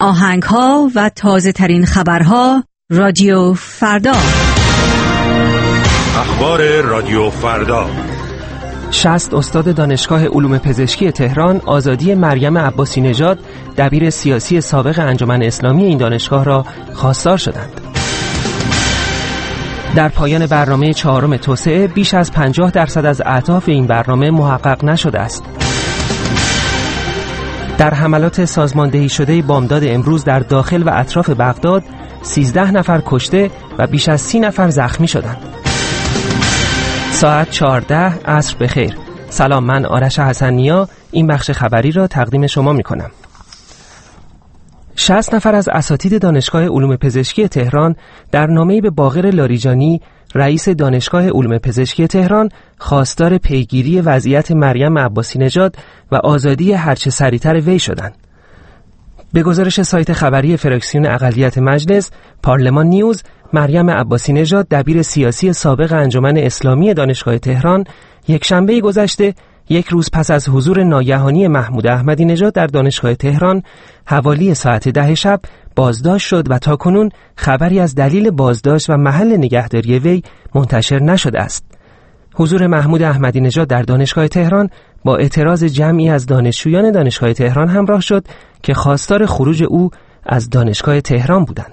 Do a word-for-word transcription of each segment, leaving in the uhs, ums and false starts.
آهنگ‌ها و تازه‌ترین خبرها رادیو فردا. اخبار رادیو فردا. شصت استاد دانشگاه علوم پزشکی تهران آزادی مریم عباسی نژاد دبیر سیاسی سابق انجمن اسلامی این دانشگاه را خواستار شدند. در پایان برنامه چهارم توسعه بیش از پنجاه درصد از اهداف این برنامه محقق نشده است. در حملات سازماندهی شده بامداد امروز در داخل و اطراف بغداد سیزده نفر کشته و بیش از سی نفر زخمی شدند. ساعت چهارده عصر بخیر. سلام، من آرش حسن‌نیا این بخش خبری را تقدیم شما می کنم. شصت نفر از اساتید دانشگاه علوم پزشکی تهران در نامه‌ای به باقر لاریجانی رئیس دانشگاه علوم پزشکی تهران خواستار پیگیری وضعیت مریم عباسی نژاد و آزادی هرچه سریعتر وی شدند. به گزارش سایت خبری فراکسیون اقلیت مجلس پارلمان نیوز، مریم عباسی نژاد دبیر سیاسی سابق انجمن اسلامی دانشگاه تهران یک شنبه گذشته، یک روز پس از حضور ناگهانی محمود احمدی نژاد در دانشگاه تهران حوالی ساعت ده شب بازداشت شد و تاکنون خبری از دلیل بازداشت و محل نگهداری وی منتشر نشده است. حضور محمود احمدی نژاد در دانشگاه تهران با اعتراض جمعی از دانشجویان دانشگاه تهران همراه شد که خواستار خروج او از دانشگاه تهران بودند.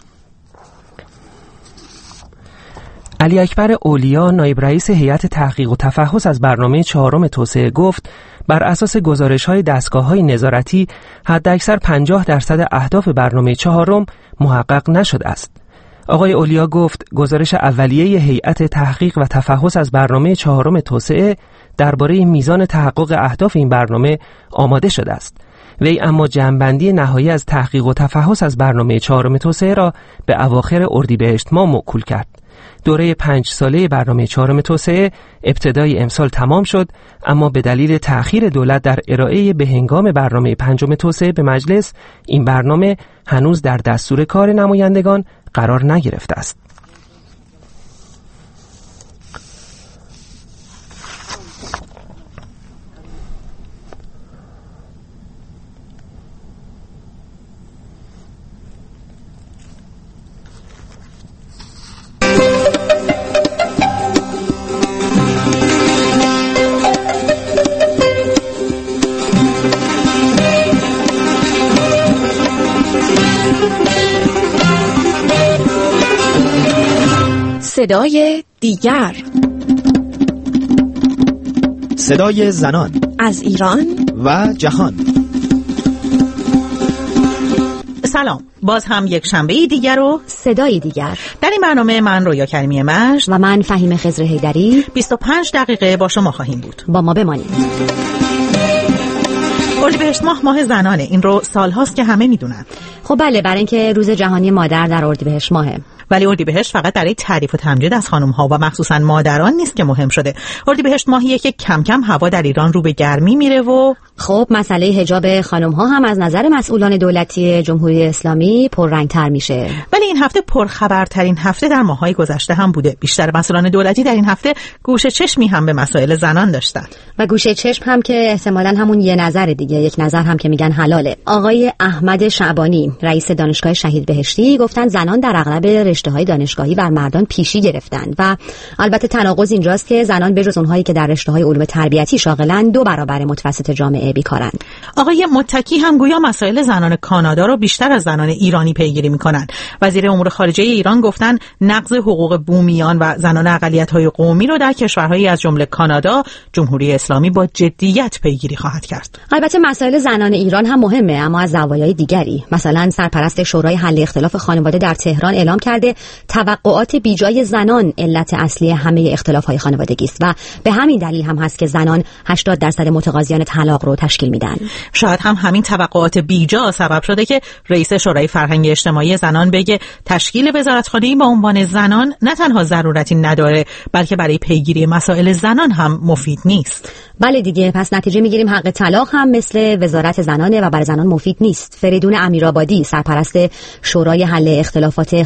علی اکبر اولیا نایب رئیس هیئت تحقیق و تفحص از برنامه چهارم توسعه گفت بر اساس گزارش‌های دستگاه‌های نظارتی حداکثر پنجاه درصد اهداف برنامه چهارم محقق نشده است. آقای اولیا گفت گزارش اولیه هیئت تحقیق و تفحص از برنامه چهارم توسعه درباره میزان تحقق اهداف این برنامه آماده شده است. وی اما جمع‌بندی نهایی از تحقیق و تفحص از برنامه چهارم توسعه را به اواخر اردیبهشت ماه موکول کرد. دوره پنج ساله برنامه چهارم توسعه ابتدای امسال تمام شد، اما به دلیل تأخیر دولت در ارائه به هنگام برنامه پنجم توسعه به مجلس این برنامه هنوز در دستور کار نمایندگان قرار نگرفته است. صدای دیگر، صدای زنان از ایران و جهان. سلام، باز هم یک شنبه دیگر و صدای دیگر. در این برنامه من رویا کریمی مجد و من فهیم خضر حیدری بیست و پنج دقیقه با شما خواهیم بود. با ما بمانید. اردیبهشت ماه ماه زنانه، این رو سالهاست که همه میدونن. خب بله، برای اینکه روز جهانی مادر در اردیبهشت ماهه. ولی اردیبهشت فقط برای تعریف و تمجید از خانم‌ها و مخصوصاً مادران نیست که مهم شده. اردیبهشت ماهیه که کم کم هوا در ایران رو به گرمی میره و خب مسئله حجاب خانم‌ها هم از نظر مسئولان دولتی جمهوری اسلامی پررنگ‌تر میشه. ولی این هفته پرخبرترین هفته در ماه‌های گذشته هم بوده. بیشتر مسئولان دولتی در این هفته گوشه چشمی هم به مسائل زنان داشتن. و گوشه چشم هم که احتمالاً همون یه نظر دیگه، یک نظر هم که میگن حلاله. آقای احمد شعبانی رئیس دانشگاه شهید بهشتی گفتن زنان در اغلب رشته‌های دانشگاهی بر مردان پیشی گرفتن و البته تناقض اینجاست که زنان بجز اونهایی که در رشته‌های علوم تربیتی شاغلن دو برابر متوسط جامعه بیکارن. آقای متکی هم گویا مسائل زنان کانادا رو بیشتر از زنان ایرانی پیگیری میکنن. وزیر امور خارجه ایران گفتن نقض حقوق بومیان و زنان اقلیت‌های قومی رو در کشورهایی از جمله کانادا جمهوری اسلامی با جدیت پیگیری خواهد کرد. البته مسائل زنان ایران هم مهمه، اما از زوایای دیگری. مثلا سرپرست شورای حل اختلاف خانواده در تهران اعلام کرده توقعات بیجای زنان علت اصلی همه اختلاف‌های خانوادگی است و به همین دلیل هم هست که زنان هشتاد درصد متقاضیان طلاق رو تشکیل میدن. شاید هم همین توقعات بیجا سبب شده که رئیس شورای فرهنگ اجتماعی زنان بگه تشکیل وزارتخانه‌ای با عنوان زنان نه تنها ضرورتی نداره، بلکه برای پیگیری مسائل زنان هم مفید نیست. بله دیگه، پس نتیجه میگیریم حق طلاق هم مثل وزارت زنانه و برای زنان مفید نیست. فریدون امیرآبادی سرپرست شورای حل اختلافات خانواده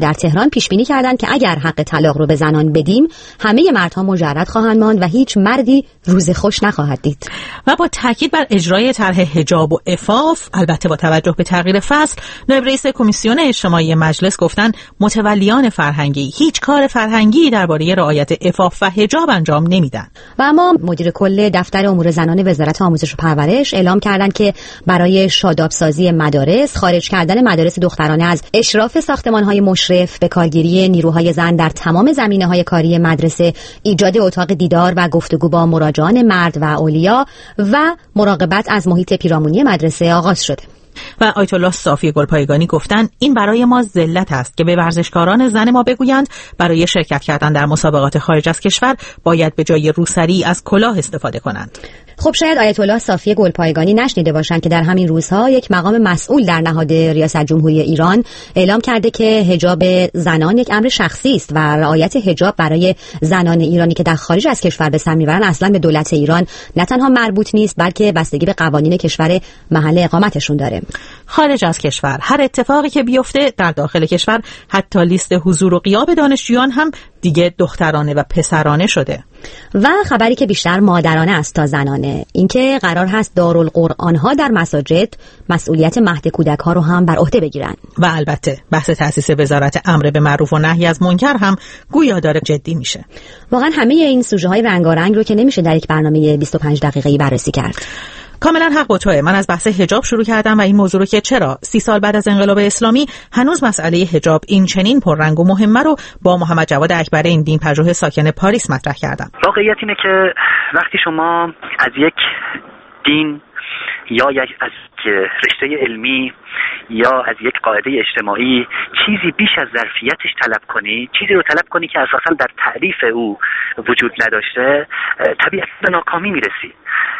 در تهران پیش بینی کردند که اگر حق طلاق رو به زنان بدیم همه مردها مجرد خواهند ماند و هیچ مردی روز خوش نخواهد دید. و با تاکید بر اجرای طرح حجاب و عفاف، البته با توجه به تغییر فصل، نایب رئیس کمیسیون اجتماعی مجلس گفتن متولیان فرهنگی هیچ کار فرهنگی درباره رعایت عفاف و حجاب انجام نمیدن. و اما مدیر کل دفتر امور زنان وزارت آموزش و پرورش اعلام کردند که برای شادابسازی مدارس، خارج کردن مدارس دخترانه از اشراف ساختمان‌های مشرف، به کارگیری نیروهای زن در تمام زمینه‌های کاری مدرسه، ایجاد اتاق دیدار و گفتگو با مراجعان مرد و اولیا و مراقبت از محیط پیرامونی مدرسه آغاز شده. و آیت الله صافی گلپایگانی گفتن این برای ما ذلت است که به ورزشکاران زن ما بگویند برای شرکت کردن در مسابقات خارج از کشور باید به جای روسری از کلاه استفاده کنند. خب شاید آیت الله صافی گلپایگانی نشنیده باشند که در همین روزها یک مقام مسئول در نهاد ریاست جمهوری ایران اعلام کرده که حجاب زنان یک امر شخصی است و رعایت حجاب برای زنان ایرانی که در خارج از کشور به سر میبرند اصلا به دولت ایران نه تنها مربوط نیست بلکه بستگی به قوانین کشور محل اقامتشون داره. خارج از کشور هر اتفاقی که بیفته در داخل کشور، حتی لیست حضور و غیاب دانشجویان هم دیگه دخترانه و پسرانه شده. و خبری که بیشتر مادرانه است تا زنانه، اینکه قرار هست دارالقرآن ها در مساجد مسئولیت مهد کودک ها رو هم بر عهده بگیرن. و البته بحث تأسیس وزارت امر به معروف و نهی از منکر هم گویا داره جدی میشه. واقعا همه این سوژه های رنگارنگ رو که نمیشه در یک برنامه بیست و پنج دقیقه‌ای بررسی کرد. کاملا حق با توئه. من از بحث حجاب شروع کردم و این موضوع رو که چرا سی سال بعد از انقلاب اسلامی هنوز مسئله حجاب این چنین پررنگ و مهمه رو با محمد جواد اکبری، این دین پژوه ساکن پاریس مطرح کردم. واقعیت اینه که وقتی شما از یک دین یا یک از رشته علمی یا از یک قاعده اجتماعی چیزی بیش از ظرفیتش طلب کنی، چیزی رو طلب کنی که اساساً در تعریف او وجود نداشته، طبیعتاً به ناکامی میرسی.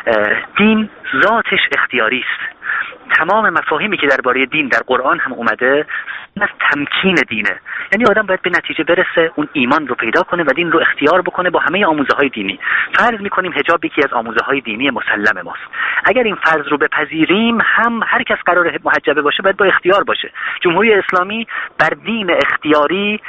دین ذاتش اختیاری است. تمام مفاهیمی که درباره دین در قرآن هم اومده از تمکین دینه، یعنی آدم باید به نتیجه برسه اون ایمان رو پیدا کنه و دین رو اختیار بکنه با همه آموزه های دینی. فرض میکنیم حجاب یکی از آموزه های دینی مسلم ماست. اگر این فرض رو بپذیریم هم هر کس قرار محجبه باشه باید با اختیار باشه. جمهوری اسلامی بر دین اختیاری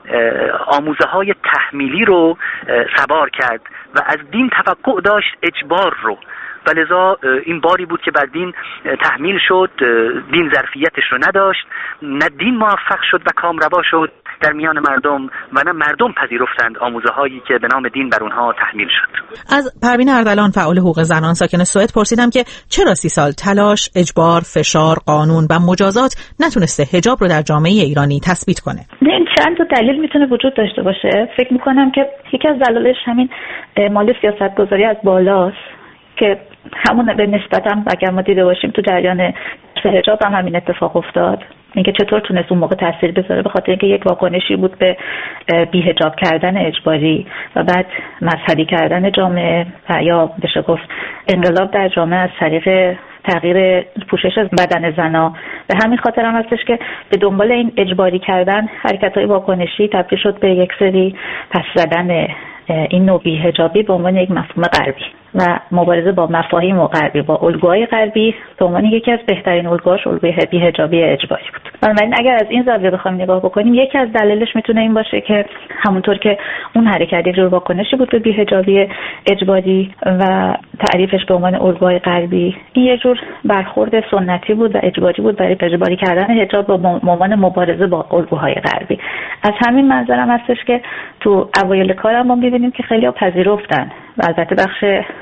آموزه های تحمیلی رو سوار کرد و از دین توقع داشت اجبار رو، و لذا این باری بود که بر دین تحمیل شد. دین ظرفیتش رو نداشت، نه دین موفق شد و کامروا شد در میان مردم و نه مردم پذیرفتند آموزه هایی که به نام دین بر اونها تحمیل شد. از پروین اردلان فعال حقوق زنان ساکن سوئد پرسیدم که چرا سی سال تلاش، اجبار، فشار، قانون و مجازات نتونسته حجاب رو در جامعه ایرانی تثبیت کنه. این چند تا دلیل میتونه وجود داشته باشه. فکر میکنم که یکی از دلایلش همین مال سیاستگذاری از بالاست که همون به نسبت هم اگر ما دیده باشیم تو جریان حجاب هم همین اتفاق افتاد. اینکه چطور تونست اون موقع تاثیر بذاره، به خاطر اینکه یک واکنشی بود به بی‌حجاب کردن اجباری و بعد مذهبی کردن جامعه و یا بشه گفت انقلاب در جامعه از طریق تغییر پوشش از بدن زنا. به همین خاطر هم هستش که به دنبال این اجباری کردن حرکت‌های واکنشی تبدیل شد به یک سری پس زدن این نوع بی‌حجابی به عنوان یک مفهوم غربی و مبارزه با مفاهیم و غربی، با الگوهای غربی به عنوان یکی از بهترین الگوهاش الگوی بی‌حجابی اجباری بود. بنابراین اگر از این زاویه بخوایم نگاه بکنیم، یکی از دلایلش میتونه این باشه که همونطور که اون حرکت یک جور واکنشی بود به بی‌حجابی اجباری و تعریفش به عنوان الگوهای غربی، این یک جور برخورد سنتی بود و اجباری بود برای اجباری کردن حجاب با عنوان مبارزه با الگوهای غربی. از همین منظرم هستش که تو اوایل کارم ما می‌بینیم که خیلی‌ها پذیرفتن و البته بخش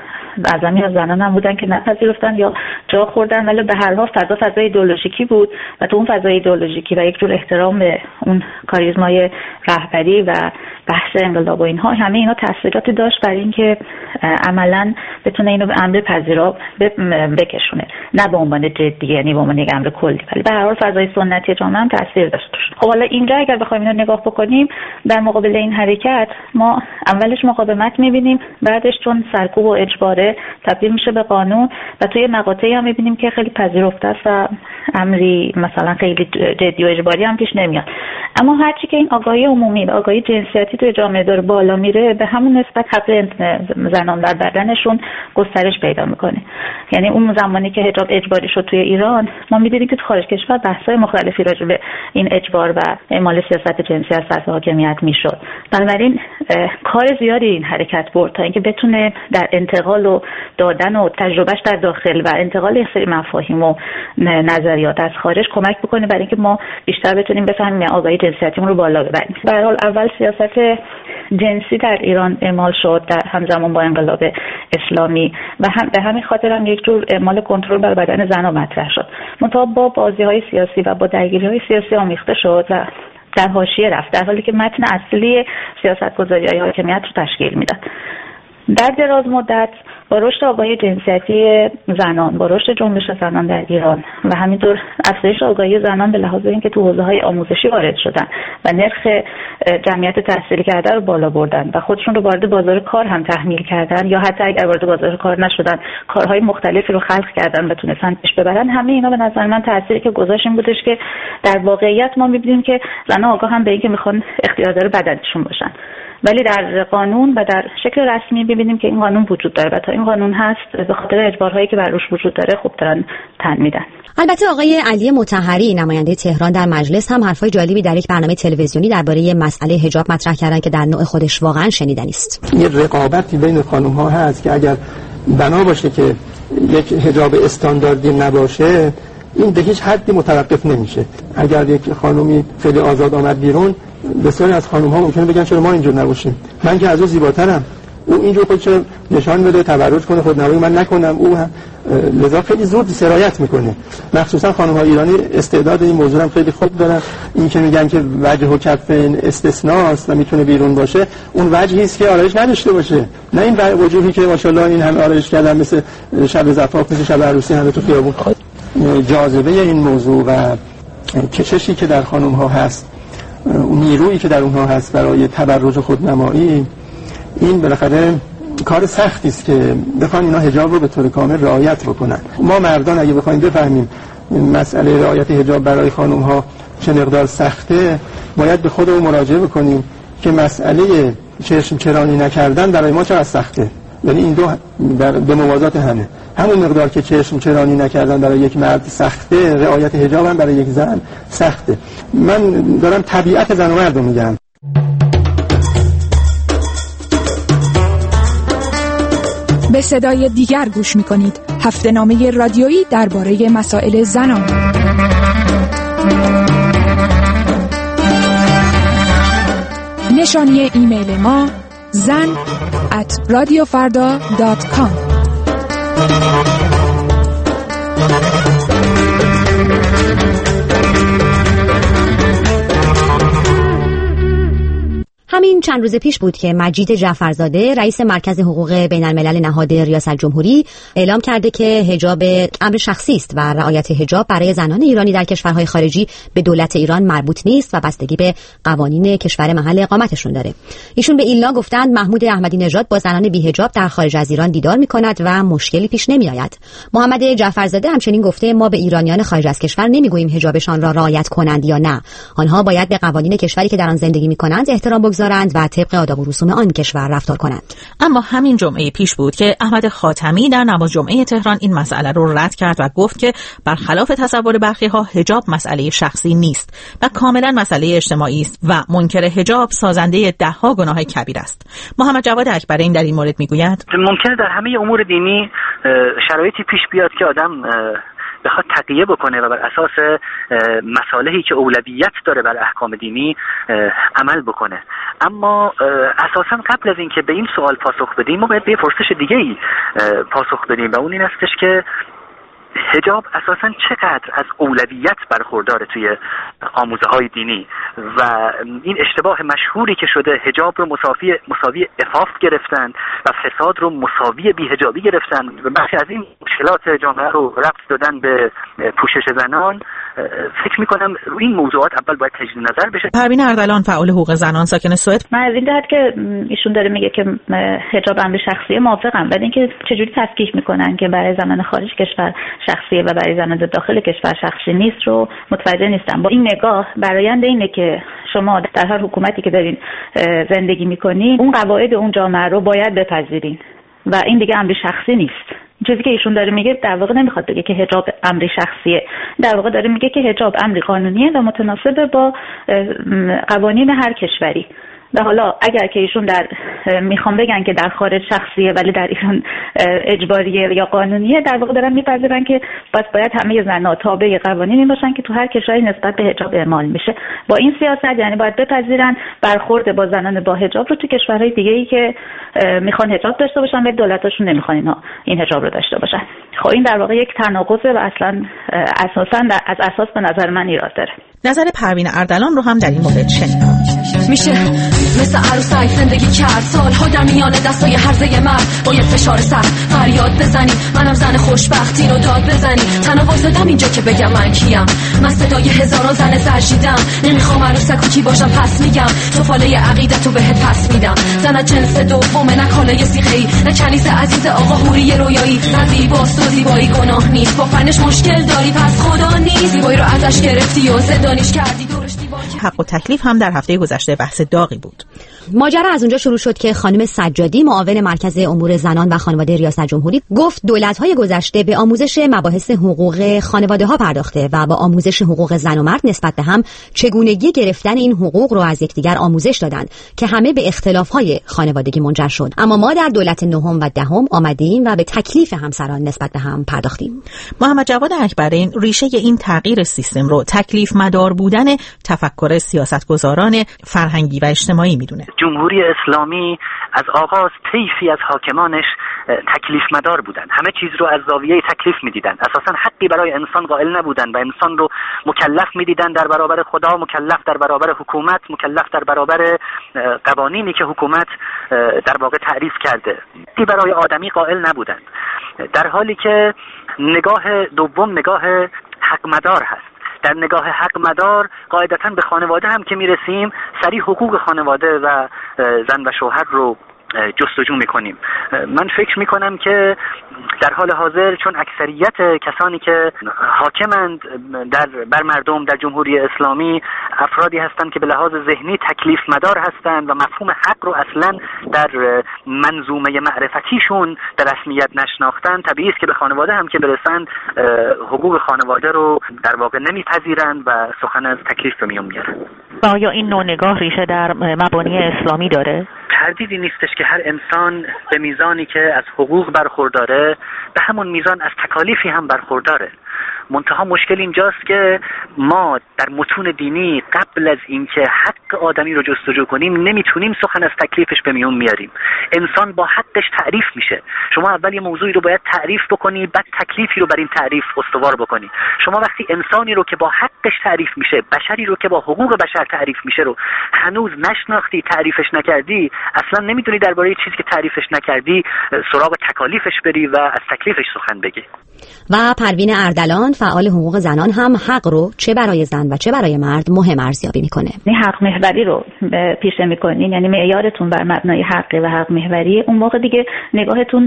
اعظمی از زنان هم بودن که نپذیرفتن یا جا خوردن، ولی به هر حال فضا فضای ایدئولوژیکی بود و تو اون فضای ایدئولوژیکی و یک جور احترام به اون کاریزمای رهبری و بحث انقلاب و اینها، همه اینا تاثیراتی داشت برای اینکه عملاً بتونه اینو به امر پذیرا بکشونه، نه به عنوان جدی، یعنی به عنوان یک امر کلی، ولی به هر حال فضای سنتی جامعه هم تاثیر داشت. خب حالا اینجا اگر بخوایم اینو نگاه بکنیم، در مقابل این حرکت ما اولش مقاومت می‌بینیم، بعدش چون سرکوب و اجبار تبدیل میشه به قانون و توی مقاطعی هم میبینیم که خیلی پذیرفته است و امری مثلا خیلی جدی و اجباری هم پیش نمیاد. اما هرچی که این آگاهی عمومی و آگاهی جنسیتی توی جامعه داره بالا میره، به همون نسبت حق زنان در بدنشون گسترش پیدا میکنه. یعنی اون زمانی که حجاب اجباری شد توی ایران، ما می‌دیدیم که تو خارج کشور بحث‌های مختلفی راجع به این اجبار و اعمال سیاست جنسی از سطح حاکمیت میشد. بنابراین کار زیادی این حرکت برد تا اینکه بتونه در انتقال و دادن و تجربهش در داخل و انتقال یک سری مفاهیم و نظریات از خارج کمک بکنه برای اینکه ما بیشتر بتونیم بفهمیم آگاهی جنسیتیمون رو بالا ببریم. به هر حال اول سیاست جنسی در ایران اعمال شد در همزمان با انقلاب اسلامی و هم به همین خاطر هم یک جور اعمال کنترل بر بدن زن‌ها مطرح شد. منتها با بازی‌های سیاسی و با درگیری‌های سیاسی آمیخته شد و در حاشیه رفت، در حالی که متن اصلی سیاست‌گذاری‌های حاکمیت رو تشکیل میداد. در دراز مدت با رشد آگاهی جنسیتی زنان، با رشد جنبش زنان در ایران و همینطور افزایش آگاهی زنان به لحاظ اینکه تو حوزه‌های آموزشی وارد شدن و نرخ جمعیت تحصیلی کرده رو بالا بردن و خودشون رو وارد بازار کار هم تحمیل کردن، یا حتی اگر وارد بازار کار نشدن کارهای مختلفی رو خلق کردن و تونستن پیش ببرن، همه اینا به نظر من تأثیری که گذاشت این بودش که در واقعیت ما می‌بینیم که زنان آگاه هم به اینکه میخوان اختیاردار بدنشون باشن، ولی در قانون و در شکل رسمی ببینیم که این قانون وجود داره و تا این قانون هست به خاطر اجبارهایی که بر روش وجود داره خوب دارن تن میدن. البته آقای علی مطهری نماینده تهران در مجلس هم حرفای جالبی در یک برنامه تلویزیونی درباره مسئله حجاب مطرح کردن که در نوع خودش واقعا شنیدنی است. یه رقابتی بین خانم‌ها هست که اگر بنا باشه که یک حجاب استانداردی نباشه، این به هیچ حدی متوقف نمیشه. اگر یک خانومی خیلی آزاد آمد بیرون، بسیاری از خانم‌ها ممکنه بگن چرا ما اینجور نباشیم، من که از او زیباترم، او اینجور خودش نشان بده، تبرج کنه، خودنمایی من نکنم، او هم لذا خیلی زود سرایت میکنه. مخصوصا خانم‌های ایرانی استعداد این موضوع هم خیلی خوب دارن. این که میگن که وجه و کف این استثناست و میتونه بیرون باشه، اون وجهی است که آرایش نداشته باشه، نه این وجوهی که ماشاءالله این همه آرایش کردن مثل شب زفاف، مثل شب عروسی همه تو خیابون. جاذبه این موضوع و کششی که در خانم‌ها هست، اون نیرویی که در اونها هست برای تبرج و خودنمایی، این بالاخره کار سختی است که بخوان اینا حجاب رو به طور کامل رعایت بکنن. ما مردان اگه بخوایم بفهمیم مسئله رعایت حجاب برای خانم‌ها چه مقدار سخته، باید به خودمون مراجعه بکنیم که مسئله چشم چرانی نکردن برای ما چقدر سخته. یعنی این دو در به موازات همه، همون مقدار که چشم چرانی نکردن برای یک مرد سخته، رعایت حجاب هم برای یک زن سخته. من دارم طبیعت زن و مرد رو میگم. به صدای دیگر گوش میکنید. هفته نامه رادیویی درباره مسائل زنان. نشانی ایمیل ما زن ات رادیو فردا دات کام. همین چند روز پیش بود که مجید جعفرزاده رئیس مرکز حقوق بین الملل نهاد ریاست جمهوری اعلام کرده که حجاب امر شخصی است و رعایت حجاب برای زنان ایرانی در کشورهای خارجی به دولت ایران مربوط نیست و بستگی به قوانین کشور محل اقامتشون داره. ایشون به ایلنا گفتند محمود احمدی نژاد با زنان بی حجاب در خارج از ایران دیدار می‌کند و مشکلی پیش نمی‌آید. محمد جعفرزاده همچنین گفته ما به ایرانیان خارج از کشور نمی‌گوییم حجابشان را رعایت کنند یا نه. آنها باید به قوانین کشوری که در آن زندگی می‌کنند احترام بگذارند و طبق آداب و رسوم آن کشور رفتار کنند. اما همین جمعه پیش بود که احمد خاتمی در نماز جمعه تهران این مسئله رو رد کرد و گفت که برخلاف تصور برخی‌ها حجاب مسئله شخصی نیست و کاملا مسئله اجتماعی است و منکر حجاب سازنده ده‌ها گناه کبیر است. محمد جواد اکبر این در این مورد میگوید ممکنه در همه امور دینی شرایطی پیش بیاد که آدم بخواد تقیه بکنه و بر اساس مصالحی که اولویت داره بر احکام دینی عمل بکنه. اما اساسا قبل از اینکه به این سوال پاسخ بدیم ما باید به پرسش دیگه ای پاسخ بدیم و اون این استش که حجاب اساساً چقدر از اولویت برخورداره توی آموزه های دینی و این اشتباه مشهوری که شده حجاب رو مساوی مساوی عفاف گرفتن و فساد رو مساوی بی‌حجابی گرفتن و بخشی از این مشکلات جامعه رو ربط دادن به پوشش زنان فکر میکنم روی این موضوعات اول باید تجدید نظر بشه. پروین اردلان، فعال حقوق زنان ساکن سوئد: من از این جهت که ایشون داره میگه که حجاب امر شخصیه موافقم، ولی اینکه چجوری تفکیک میکنن که برای زنان خارج کشور شخصیه و برای زنان داخل کشور شخصی نیست رو متوجه نیستم. با این نگاه برآیند اینه که شما در هر حکومتی که دارین زندگی میکنین اون قواعد اون جامعه رو باید بپذیرین و این دیگه امر شخصی نیست. چیزی که ایشون داره میگه در واقع نمیخواد بگه که حجاب امری شخصیه، در واقع داره میگه که حجاب امری قانونیه و متناسب با قوانین هر کشوری. و حالا اگر که ایشون در میخوام بگن که در خارج شخصیه ولی در ایران اجباریه یا قانونیه، در واقع دارن میپذیرن که بس باید همه زن‌ها تابع قوانینی باشن که تو هر کشوری نسبت به حجاب اعمال میشه. با این سیاست یعنی باید بپذیرن برخورد با زنان با حجاب رو تو کشورهای دیگه‌ای که میخوان حجاب داشته باشن ولی دولتاشون نمیخوان اینا این حجاب رو داشته باشن. خب این در واقع یک تناقضه و اصلا اساسا از اساس به نظر من ایراد داره. نظر پروین اردلان رو هم در این مورد شنیدم. میشه مثل عروسک زندگی کرد سالها در میان دستای هرزه مرد، با یه فشار سخت فریاد بزنی منم زن خوشبختی رو داد بزنی. تنها واسدم اینجا که بگم من کیم، من صدای هزاران زن سرشیدم. نمیخوام عروسک و کی باشم پس میگم تو فاله عقیدتو بهت پس میدم. زن جنس دومه نه کالای سیخه‌ای، نه کنیز عزیز آقا هوری رویایی. نه زیباست و زیبایی گناه نیست، با فنش مشکل داری پس خدا نیست. زیبایی رو ازش گرفتی و زندانیش کردی دورش دیوار. حق و تکلیف هم در هفته گذشته بحث داغی بود. ماجرا از اونجا شروع شد که خانم سجادی، معاون مرکز امور زنان و خانواده ریاست جمهوری، گفت دولت‌های گذشته به آموزش مباحث حقوق خانواده‌ها پرداخته و با آموزش حقوق زن و مرد نسبت به هم چگونگی گرفتن این حقوق رو از یکدیگر آموزش دادند که همه به اختلاف‌های خانوادگی منجر شد. اما ما در دولت نهم و دهم آمدیم و به تکلیف همسران نسبت به هم پرداختیم. محمد جواد اکبرین ریشه این تغییر سیستم رو تکلیف مدار بودن تفکر سیاستگزاران فرهنگی و اجتماعی میدونه. جمهوری اسلامی از آغاز طیفی از حاکمانش تکلیف مدار بودند، همه چیز رو از زاویه تکلیف میدیدند، اساسا حقی برای انسان قائل نبودند و انسان رو مکلف میدیدند در برابر خدا، مکلف در برابر حکومت، مکلف در برابر قوانینی که حکومت در واقع تعریف کرده. حقی برای آدمی قائل نبودند، در حالی که نگاه دوم نگاه حق مدار هست. در نگاه حق مدار قاعدتاً به خانواده هم که میرسیم سریع حقوق خانواده و زن و شوهر رو جستجو میکنیم. من فکر میکنم که در حال حاضر چون اکثریت کسانی که حاکمند در بر مردم در جمهوری اسلامی افرادی هستند که به لحاظ ذهنی تکلیف مدار هستند و مفهوم حق رو اصلا در منظومه معرفتیشون در رسمیت نشناختن، طبیعی است که به خانواده هم که برسند حقوق خانواده رو در واقع نمیپذیرند و سخن از تکلیف به میون میارن. آیا این نوع نگاه ریشه در مبانی اسلامی داره؟ تردیدی نیستش که هر انسان به میزانی که از حقوق برخورداره به همون میزان از تکالیفی هم برخورداره. منتها مشکل اینجاست که ما در متون دینی قبل از اینکه حق آدمی رو جستجو کنیم نمیتونیم سخن از تکلیفش به میون میاریم. انسان با حقش تعریف میشه. شما اول یه موضوعی رو باید تعریف بکنی، بعد تکلیفی رو بر این تعریف استوار بکنی. شما وقتی انسانی رو که با حقش تعریف میشه، بشری رو که با حقوق بشر تعریف میشه رو هنوز نشناختی، تعریفش نکردی، اصلا نمیتونی درباره چیزی که تعریفش نکردی سراغ تکالیفش بری و از تکلیفش سخن بگی. و پروین اردلان، فعال حقوق زنان، هم حق رو چه برای زن و چه برای مرد مهم ارزیابی میکنه. این حق محوری رو پیشه میکنین، یعنی معیارتون بر مبنای حق و حق محوری، اون موقع دیگه نگاهتون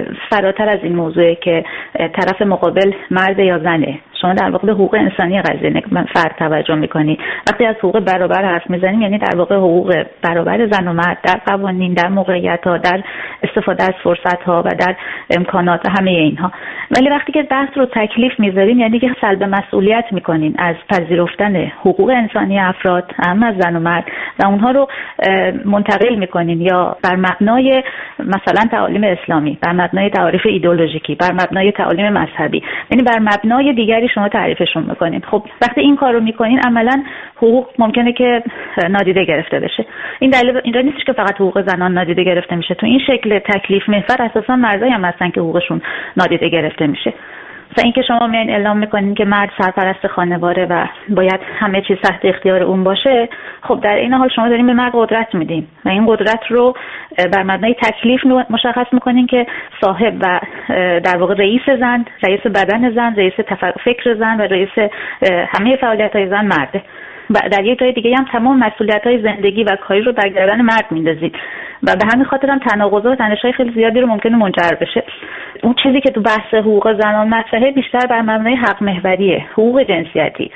فراتر از این موضوعه که طرف مقابل مرد یا زنه. شما در واقع به حقوق انسانی قضیه فرد توجه میکنی. وقتی از حقوق برابر حرف میزنیم یعنی در واقع حقوق برابر زن و مرد در قوانین، در موقعیت ها، در استفاده از فرصت ها و در امکانات همه اینها. ولی وقتی که بحث رو تکلیف میذاریم یعنی که سلب مسئولیت میکنین از پذیرفتن حقوق انسانی افراد، هم از زن و مرد، و اونها رو منتقل میکنین یا بر مبنای مثلا تعالیم اسلامی، بر مبنای تعاریف ایدئولوژیکی، بر مبنای تعالیم مذهبی، یعنی بر مبنای دیگری شما تعریفشون میکنین. خب وقتی این کارو میکنین عملا حقوق ممکنه که نادیده گرفته بشه. این دلیل اینجا نیست که فقط حقوق زنان نادیده گرفته میشه. تو این شکل تکلیف محور اساسا مردایی هم هستن که حقوقشون نادیده گرفته میشه. مثلا اینکه شما میان اعلام میکنین که مرد سرپرست خانواده و باید همه چیز تحت اختیار اون باشه، خب در این حال شما دارین به مرد قدرت میدین و این قدرت رو بر مبنای تکلیف مشخص میکنین که صاحب و در واقع رئیس زن، رئیس بدن زن، رئیس فکر زن و رئیس همه فعالیت‌های زن مرده. و در یک جای دیگه هم تمام مسئولیت‌های زندگی و کاری رو در گردن مرد میندازید و به همین خاطر هم تناقضات و تنش‌های خیلی زیادی رو ممکنه منجر بشه. اون چیزی که تو بحث حقوق زنان مطرحه بیشتر بر مبنای حق محوریه، حقوق جنسیتی،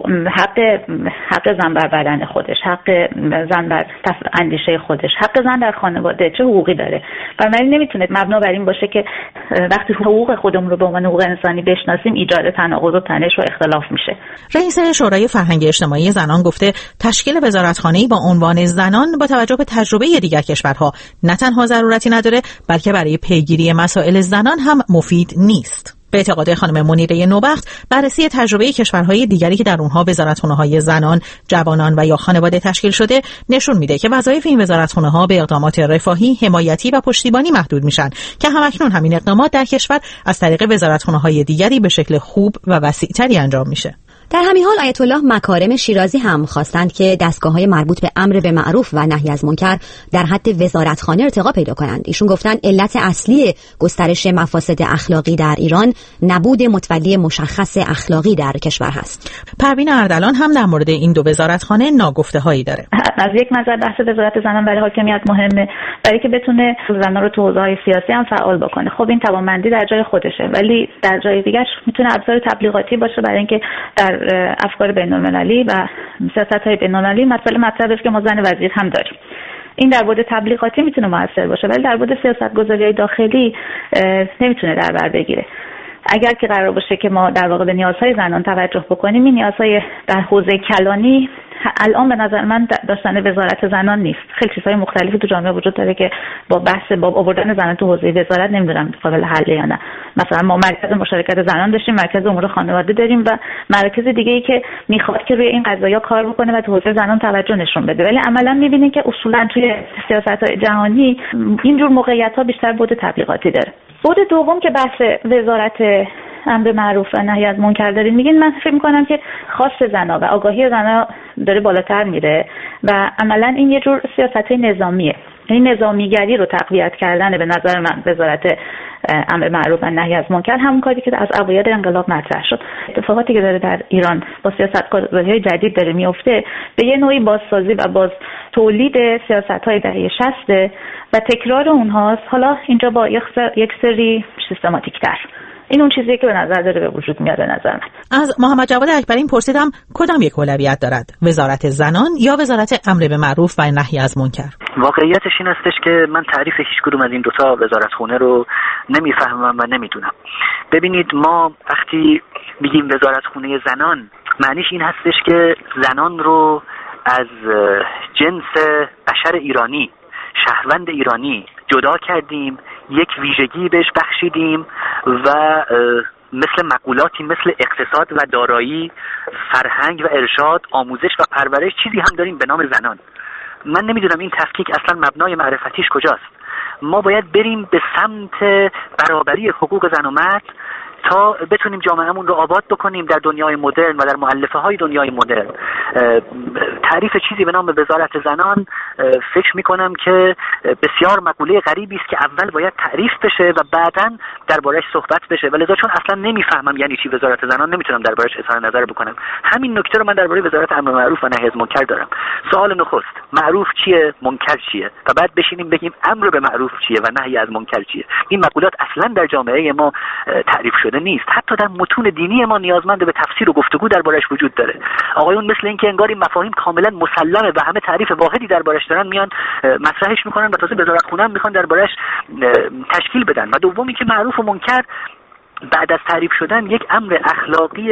حق حق زن بر بدن خودش، حق زن بر اندیشه خودش، حق زن در خانواده چه حقوقی داره. بنابراین نمیتونه مبنا بر این باشه که وقتی حقوق خودمون رو به عنوان حقوق انسانی بشناسیم ایجاد تناقض و تنش و اختلاف میشه. رئیس شورای فرهنگ اجتماعی زنان گفته تشکیل وزارتخانه‌ای با عنوان زنان با توجه به تجربه دیگر کشورها نه تنها ضرورتی نداره بلکه برای پیگیری مسائل زنان هم مفید نیست. به اعتقاد خانم منیره نوبخت، بررسی تجربه کشورهای دیگری که در اونها وزارتخانه‌های زنان، جوانان و یا خانواده تشکیل شده نشون میده که وظایف این وزارتخانه‌ها به اقدامات رفاهی، حمایتی و پشتیبانی محدود میشن که همکنون همین اقدامات در کشور از طریق وزارتخانه‌های دیگری به شکل خوب و وسیع‌تری انجام میشه. در همین حال آیت الله مکارم شیرازی هم خواستند که دستگاه‌های مربوط به امر به معروف و نهی از منکر در حد وزارتخانه ارتقا پیدا کنند. ایشون گفتند علت اصلی گسترش مفاسد اخلاقی در ایران نبود متولی مشخص اخلاقی در کشور هست. پروین اردلان هم در مورد این دو وزارتخانه ناگفته‌هایی داره. از یک نظر بحث وزارت زنان برای حاکمیت مهمه، برای که بتونه زنان رو تو حوزه‌های سیاسی هم فعال بکنه. خب این توانمندی در جای خودشه، ولی در جای دیگه‌اش میتونه ابزار تبلیغاتی باشه برای اینکه در افکار بین‌المللی و سیاست‌های بین‌المللی مسئله مطرح بشه که ما زن وزیر هم داریم. این در بعد تبلیغاتی میتونه موثر باشه، ولی در بعد سیاست‌گذاری داخلی نمیتونه در بر بگیره. اگر که قرار باشه که ما در واقع به نیازهای زنان توجه بکنیم، این نیازهای در حوزه کلانی الان به نظر من داشتن وزارت زنان نیست. خیلی چیزهای مختلفی تو جامعه وجود داره که با بحث با آوردن زنان تو حوزه وزارت نمیدونم قابل حل یا نه. مثلا ما مرکز مشارکت زنان داشتیم، مرکز امور خانواده داریم و مرکز دیگه‌ای که میخواد که روی این قضایا کار بکنه و تو حوزه زنان توجه نشون بده، ولی عملا میبینید که اصولا توی سیاست‌های جهانی اینجور موقعیت‌ها بیشتر بود تبلیغاتی داره. بود دوم که بحث وزارت امر معروف و نهی از منکر دارین میگین، من فکر میکنم که خواست زنا و آگاهی زنا داره بالاتر میره و عملا این یه جور سیاست نظامیه. این نظامیگری رو تقویت کردن به نظر من وزارت امر معروف و نهی از منکر همون کاری که از اوایل انقلاب مطرح شد. اتفاقاتی که داره در ایران با سیاست‌گذاری‌های جدید داره میفته به یه نوعی بازسازی و باز تولید سیاست‌های دهه شصت و تکرار اونهاست، حالا اینجا با یک سری سیستماتیک‌تر. این اون چیزیه که به نظر داره به وجود میاد. به نظر من از محمد جواد اکبرین پرسیدم کدام یک اولویت دارد، وزارت زنان یا وزارت امر به معروف و نهی از منکر؟ واقعیتش این هستش که من تعریف هیچ کدوم از این دوتا وزارتخونه رو نمیفهمم و نمیدونم. ببینید، ما وقتی میگیم وزارتخونه زنان معنیش این هستش که زنان رو از جنس بشر ایرانی، شهروند ایرانی جدا کردیم، یک ویژگی بهش بخشیدیم و مثل مقولاتی مثل اقتصاد و دارایی، فرهنگ و ارشاد، آموزش و پرورش چیزی هم داریم به نام زنان. من نمیدونم این تفکیک اصلا مبنای معرفتیش کجاست. ما باید بریم به سمت برابری حقوق زن و مرد تا بتونیم جامعهمون رو آباد بکنیم در دنیای مدرن و در مؤلفه های دنیای مدرن. تعریف چیزی به نام وزارت زنان فکر میکنم که بسیار مقوله غریبی است که اول باید تعریف بشه و بعداً دربارش صحبت بشه، ولی چون اصلا نمیفهمم یعنی چی وزارت زنان نمیتونم دربارش اظهار نظر بکنم. همین نکته رو من درباره وزارت امر معروف و نهی از منکر دارم. سوال نخست، معروف چیه، منکر چیه، و بعد بشینیم بگیم امر به معروف چیه و نهی از منکر چیه. این مقولات اصلا در جامعه ما تعریف شده نیست. حتی در متون دینی ما نیازمند به تفسیر و گفتگو دربارش وجود داره. آقایون مثل اینکه انگار این مفاهیم کاملا مسلمه و همه تعریف واحدی دربارش دارن، میان مطرحش میکنن و تازه وزارتخونه هم میخوان دربارش تشکیل بدن. و دومی که معروف و منکر بعد از تعریف شدن یک امر اخلاقی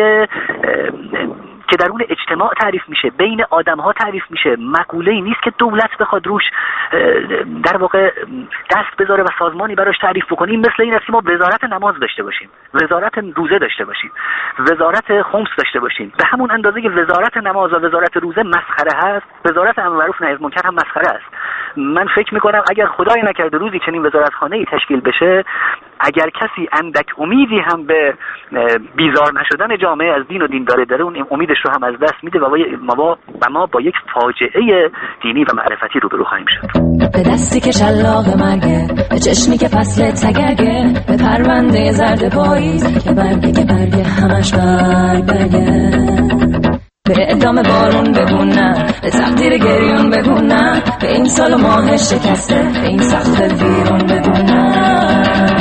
که درون اجتماع تعریف میشه، بین آدم‌ها تعریف میشه، مقوله‌ای نیست که دولت بخواد روش در واقع دست بذاره و سازمانی براش تعریف بکنیم. مثل این است که ما وزارت نماز داشته باشیم، وزارت روزه داشته باشیم، وزارت خمس داشته باشیم. به همون اندازه که وزارت نماز و وزارت روزه مسخره هست، وزارت امر معروف نهی از منکر هم مسخره است. من فکر میکنم اگر خدای نکرده روزی چنین وزارتخانه‌ای تشکیل بشه، اگر کسی اندک امیدی هم به بیزار نشدن جامعه از دین و دینداری داره، اون امیدش رو هم از دست میده و ما و ما با یک فاجعه دینی و معرفتی روبرو خواهیم شد. به دستی که شلاق مرگه، به چشمی که فصل تگرگه، به پرونده زرد پاییز که برگه که برگه همش برگ برگه، به اعدام بارون بگونن، به تقدیر گریون بگونن، به این سال و ماه شکسته، به این سخت ویرون بگونن.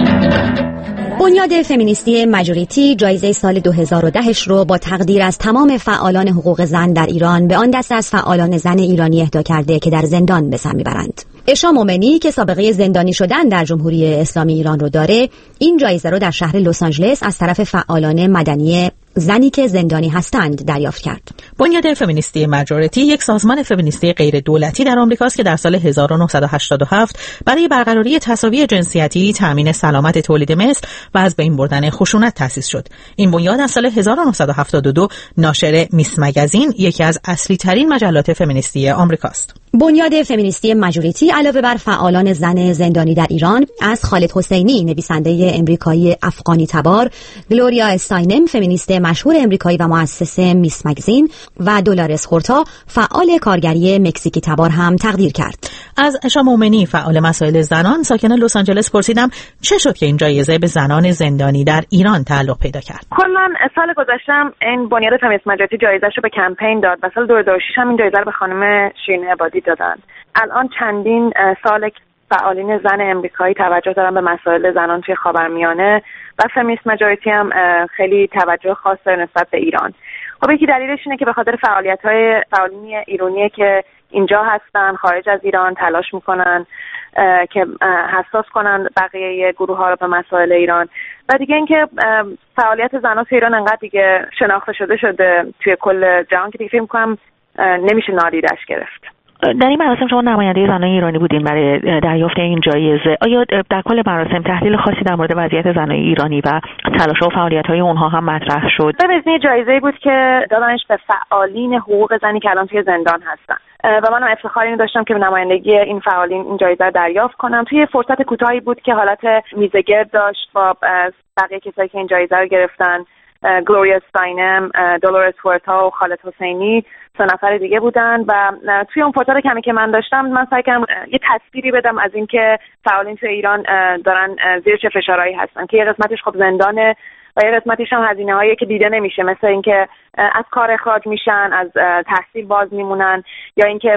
بنیاد فمینیستی ماجوریتی جایزه سال دو هزار و ده رو با تقدیر از تمام فعالان حقوق زن در ایران به آن دسته از فعالان زن ایرانی اهدا کرده که در زندان به سر میبرند. عشا مومنی که سابقه زندانی شدن در جمهوری اسلامی ایران رو داره، این جایزه رو در شهر لس آنجلس از طرف فعالان مدنی زنی که زندانی هستند دریافت کرد. بنیاد فمینیستی ماجوریتی یک سازمان فمینیستی غیر دولتی در آمریکاست که در سال هزار و نهصد و هشتاد و هفت برای برقراری تساوی جنسیتی، تامین سلامت تولید مثل و از بین بردن خشونت تأسیس شد. این بنیاد از سال هزار و نهصد و هفتاد و دو ناشر میس مگزین، یکی از اصلی ترین مجلات فمینیستی آمریکاست. بنیاد فمینیستی ماجوریتی علاوه بر فعالان زن زندانی در ایران، از خالد حسینی نویسنده امریکایی افغانی تبار، گلوریا استاینم فمینیست مشهور امریکایی و مؤسس میس مگزین و دولارس خورتا فعال کارگری مکزیکی تبار هم تقدیر کرد. از عشا مومنی فعال مسائل زنان ساکن لس آنجلس پرسیدم چه شد که این جایزه به زنان زندانی در ایران تعلق پیدا کرد. کلا سال گذشتم این بنیاد فمینیست ماجوریتی جایزه‌شو به کمپین داد و سال دو هزار و شش هم این جایزه رو به خانم شیرین عبادی دادن. الان چندین سال فعالین زن امریکایی توجه دارن به مسائل زنان توی خاورمیانه و فمینیست ماجوریتی هم خیلی توجه خاص داره نسبت به ایران. خب یکی دلیلش اینه که به خاطر فعالیت‌های فعالین ایرانیه که اینجا هستن، خارج از ایران تلاش میکنن که حساس کنن بقیه گروه‌ها رو به مسائل ایران، و دیگه اینکه فعالیت زنان توی ایران انقدر دیگه شناخته شده شده توی کل جهان که دیگه فکر می‌کنم نمیشه نادیدش گرفت. در این مراسم شما نماینده زنان ایرانی بودین برای دریافت این جایزه. آیا در کل مراسم تحلیل خاصی در مورد وضعیت زنان ایرانی و تلاش و فعالیت‌های اونها هم مطرح شد؟ به وزنی جایزه‌ای بود که دادنش به فعالین حقوق زنی که الان توی زندان هستن و منم افتخار اینو داشتم که به نمایندگی این فعالین این جایزه رو دریافت کنم. توی فرصت کوتاهی بود که حالت میزگرد داشت با بقیه کسایی که این جایزه رو گرفتن، گلوریا استاینم، دولارس خورتا و خالد حسینی، سه نفر دیگه بودن و توی اون فرصت کمی که من داشتم من سعی کردم یه تصویری بدم از اینکه فعالین توی ایران دارن زیر چه فشارهایی هستن که یه قسمتش خب زندانه و یه قسمتش هم هزینه‌هایی که دیده نمیشه، مثل اینکه از کار اخراج میشن، از تحصیل باز میمونن، یا اینکه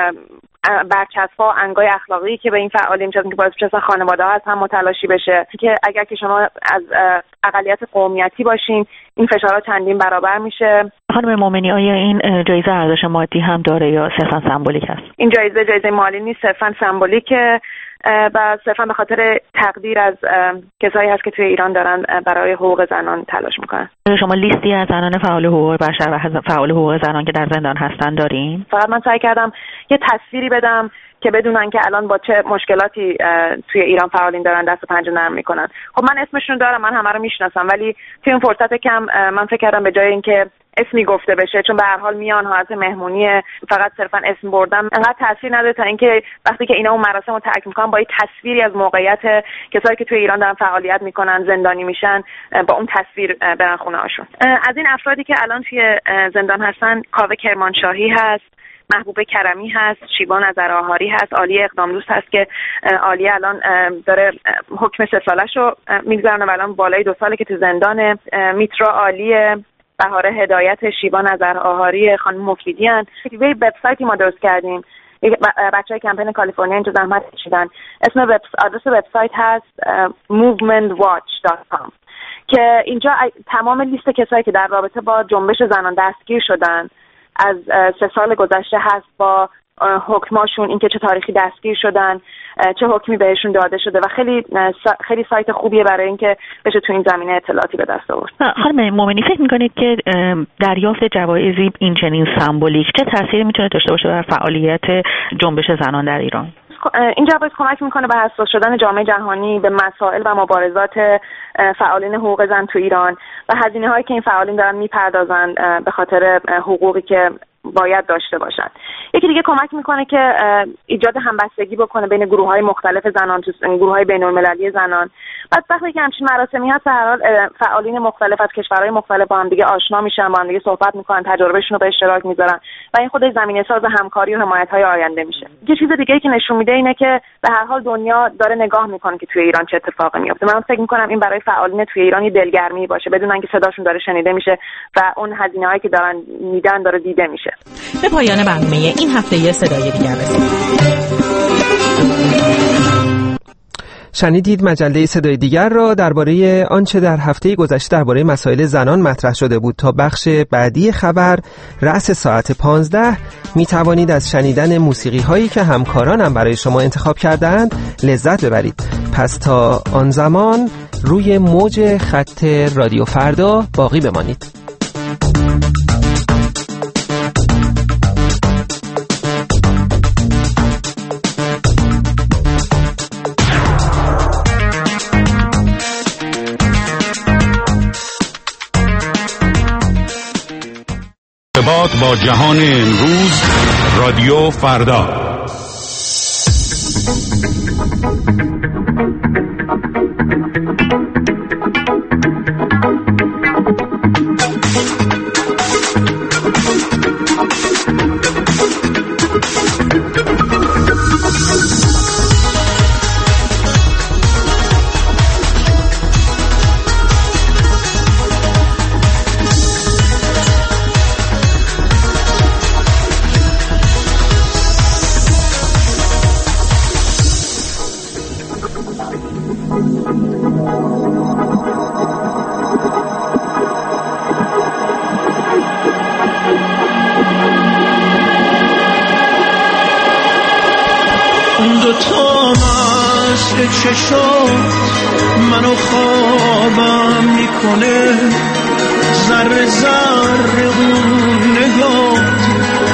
برچسب‌ها و انگای اخلاقی که به این فعالین میشن که باعث میشه خانواده‌ها از هم متلاشی بشه، که اگر که شما از اقلیت قومیتی باشین این فشارها چندین برابر میشه. خانم مومنی، آیا این جایزه ارزش مادی هم داره یا صرفاً سمبولیک است؟ این جایزه جایزه مالی نیست، صرفاً سمبولیکه و صرفاً به خاطر تقدیر از کسایی هست که توی ایران دارن برای حقوق زنان تلاش میکنن. شما لیستی از زنان فعال حقوق بشر و فعال حقوق زنان که در زندان هستن دارین؟ فقط من سعی کردم یه تصویری بدم که بدونن که الان با چه مشکلاتی توی ایران فعالین دارن دست و پنجه نرم میکنن. خب من اسمشون دارم، من همه رو میشناسم، ولی توی این فرصت کم من فکر کردم به جای اینکه اسمی گفته بشه، چون به هر حال میان حالت مهمونی فقط صرفا اسم بردم انقدر تاثیر نداره تا اینکه وقتی که اینا اون مراسم رو ترک میکنن با یه تصویری از موقعیت کسایی که توی ایران دارن فعالیت میکنن، زندانی میشن، با اون تصویر برن خونه هاشون. از این افرادی که الان توی زندان هستن، کاوه کرمانشاهی هست، محبوب کرمی هست، شیبان نظرآهاری هست، عالی اقدامدوست هست که عالی الان داره حکم سه سالش رو میگذرونه و الان بالای دو ساله که تو زندانه. میترا عالی، بهار هدایت، شیبان نظرآهاری، خانم مفیدیان. یه وبسایتی ما درست کردیم، بچهای کمپین کالیفرنیا اینجا زحمت کشیدن، اسم وب آدرس وبسایت هست موومنت واچ دات کام که اینجا تمام لیست کسایی که در رابطه با جنبش زنان دستگیر شدن از سه سال گذشته هست، با حکماشون، اینکه چه تاریخی دستگیر شدن، چه حکمی بهشون داده شده و خیلی خیلی سایت خوبیه برای اینکه بشه تو این زمینه اطلاعاتی به دست آورد. خانم مومنی، فکر می‌کنید که دریافت جوایزی این چنین سمبولیک چه تأثیری میتونه داشته باشه بر فعالیت جنبش زنان در ایران؟ این جوایز کمک میکنه به حساس شدن جامعه جهانی به مسائل و مبارزات فعالین حقوق زن تو ایران و هزینه‌هایی که این فعالین دارن میپردازن به خاطر حقوقی که باید داشته باشن. یکی دیگه کمک میکنه که ایجاد همبستگی بکنه بین گروه‌های مختلف زنان، تو گروه‌های بین‌المللی زنان. بعد وقتی که همچین مراسمی هست، هر حال فعالین مختلف از کشورهای مختلف با هم دیگه آشنا میشن، با هم دیگه صحبت میکنن، تجربهشون رو به اشتراک میذارن و این خودش زمینه‌ساز همکاری و حمایت‌های آینده میشه. یه چیز دیگه‌ای که نشون میده اینه که به هر حال دنیا داره نگاه میکنه که توی ایران چه اتفاقی میفته. من فکر میکنم این برای فعالین توی ایران دلگرمی باشه، بدونن که صداشون داره شنیده میشه و اون هزینه‌هایی که دارن میدن داره دیده میشه. به پایان برنامه این هفته صدای دیگر رسید. شنیدید مجله صدای دیگر را درباره آنچه در هفته گذشته درباره مسائل زنان مطرح شده بود. تا بخش بعدی خبر رأس ساعت پانزده می توانید از شنیدن موسیقی هایی که همکارانم برای شما انتخاب کردند لذت ببرید. پس تا آن زمان روی موج خط رادیو فردا باقی بمانید. ارتباط با جهان امروز، رادیو فردا. منو خوابم میکنه، ذره ذره اون نگات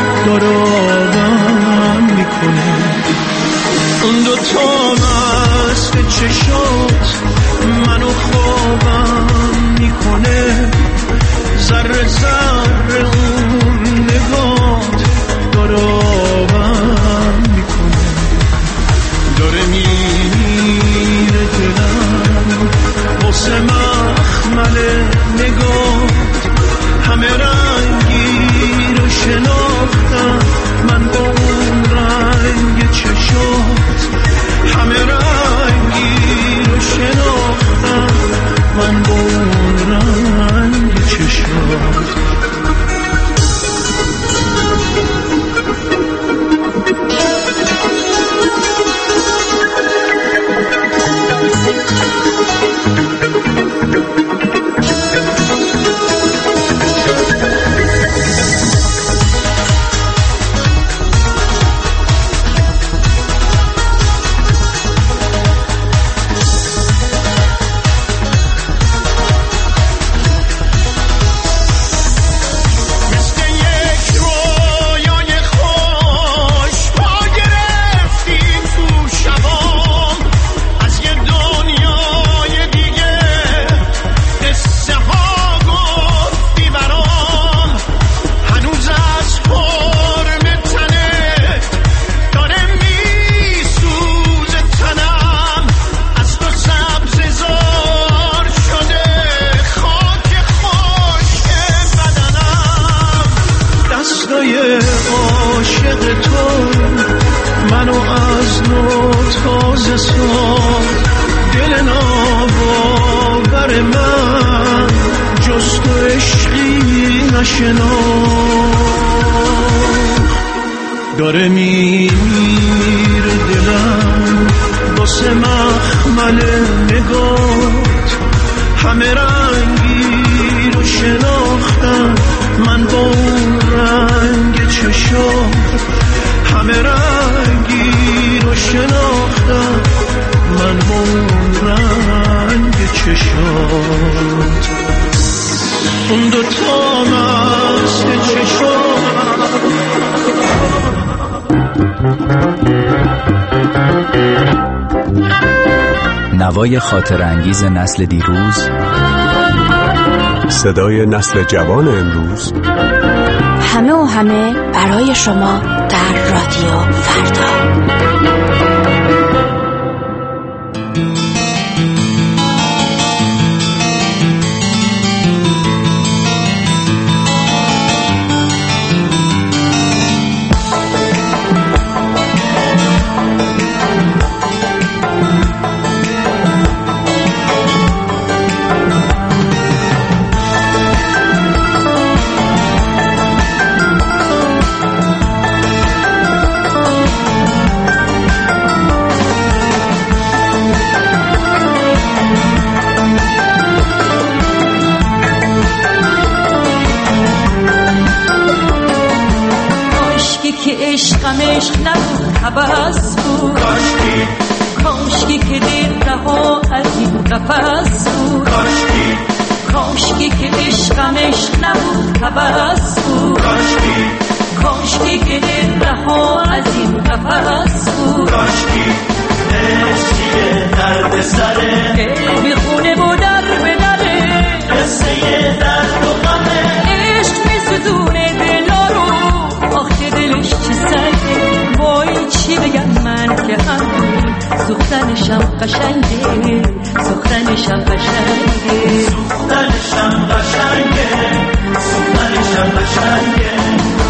دارابم میکنه. اون دوتا مست چشات منو خوابم میکنه، ذره ذره اون نگات دارابم میکنه. داره میره دلم واسه مخمل نگات، همه رنگی رو شناختم من با اون رنگ چشات، همه رنگی رو شناختم من با اون رنگ چشات. داره میره دلم واسه مخمل نگات، همه رنگی رو شناختم من با اون رنگ چشات، همه رنگی رو شناختم من با اون رنگ چشات. اون دوتا مست چشات نوای خاطر انگیز نسل دیروز، صدای نسل جوان امروز. همه و همه برای شما در رادیو فردا. عشقم عشق نبود هوس بود کاشکی کاشکی که دل رها از این قفس بود کاشکی کاشکی که عشقم عشق نبود هوس بود کاشکی کاشکی که دل رها از این قفس بود کاشکی عشقی درد سره دل بی خونه و در به دره قصه درد و غمه عشق میسوزونه دلا رو آخه دلش چه سنگه وای چی بگم من که همون سوختنشم قشنگه سوختنشم قشنگه سوختنشم قشنگه سوختنشم قشنگه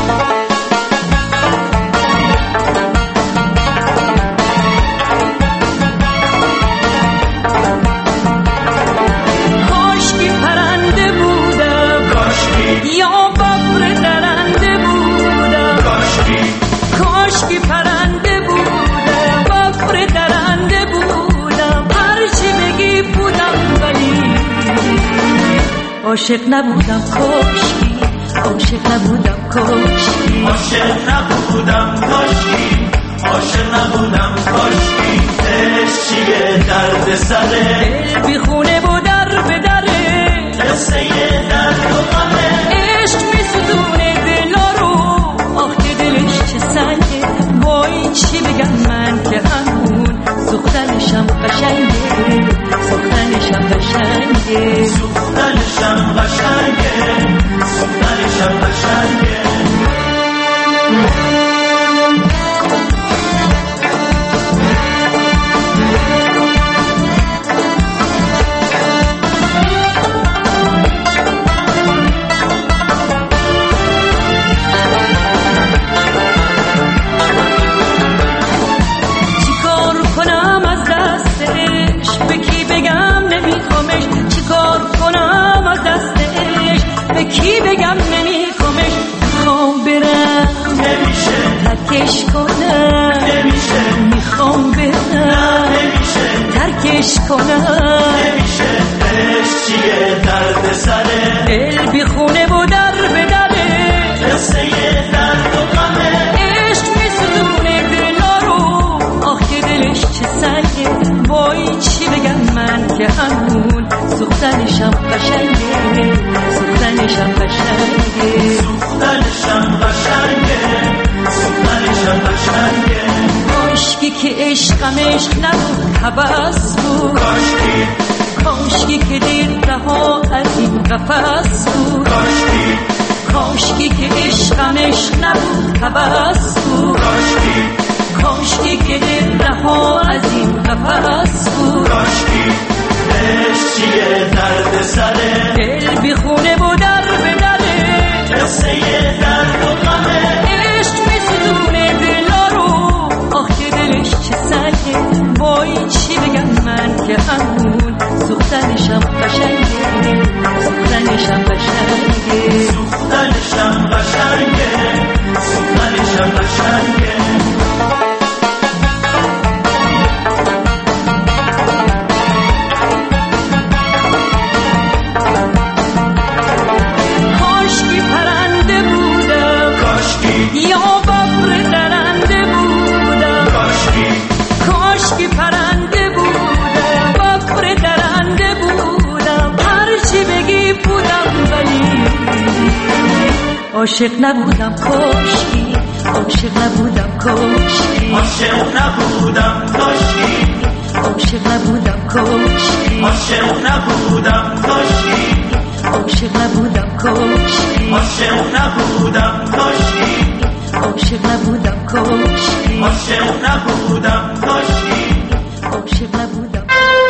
کاشکی پرنده بودم کاشکی یا ببر درنده بودم کاشکی کاشکی پرنده بودم ببر درنده بودم هرچی بگی بودم ولی عاشق نبودم کاشکی عاشق نبودم کاشکی عاشق نبودم کاشکی عاشق نبودم کاشکی عشقی درد سره دل بی خونه و در به دره قصه درد و غمه عشق میسوزونه دلا رو آخه دلش چه سنگه وای چی بگم من که همون سوختنشم قشنگه سوختنشم قشنگه سوختنشم قشنگه سوختنشم قشنگه کی بگم نمیخوامش میخوام برم نمیشه ترکش کنم نمیشه میخوام برم نمیشه ترکش کنم نمیشه عشقیه درد سره دل بی خونه و در به دره قصه درد و غمه عشق میسوزونه دلا رو آخه دلش چه سنگه وای چی بگم من که همون سوختنشم قشنگه سوختنشم قشنگه سوختنشم قشنگه سوختنشم قشنگه کاشکی که عشقم عشق نبود هوس بود کاشکی کاشکی که دل رها از این قفس بود کاشکی کاشکی که عشقم عشق نبود هوس بود کاشکی کاشکی که دل رها از این قفس بود کاشکی عشقی درد سره دل بی خونه و در به دره قصه درد و غمه عشق میسوزونه دلا رو آخه دلش چه سنگه وای چی بگم من که همون سوختنشم قشنگه سوختنشم قشنگه سوختنشم قشنگه سوختنشم قشنگه یا ببر درنده بودم کاشکی کاشکی پرنده بودم ببر درنده بودم هرچی بگی بودم ولی عاشق نبودم کاشکی عاشق نبودم کاشکی عاشق نبودم کاشکی عاشق نبودم کاشکی عاشق نبودم کاشکی عاشق نبودم کاشکی عاشق نبودم کاشکی عاشق نبودم کاشکی عاشق نبودم کاشکی عاشق نبودم.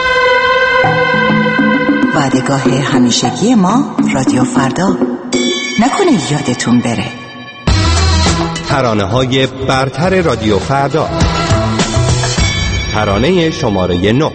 وعدگاه همیشگی ما رادیو فردا، نکنه یادتون بره. ترانه های برتر رادیو فردا، ترانه شماره نه.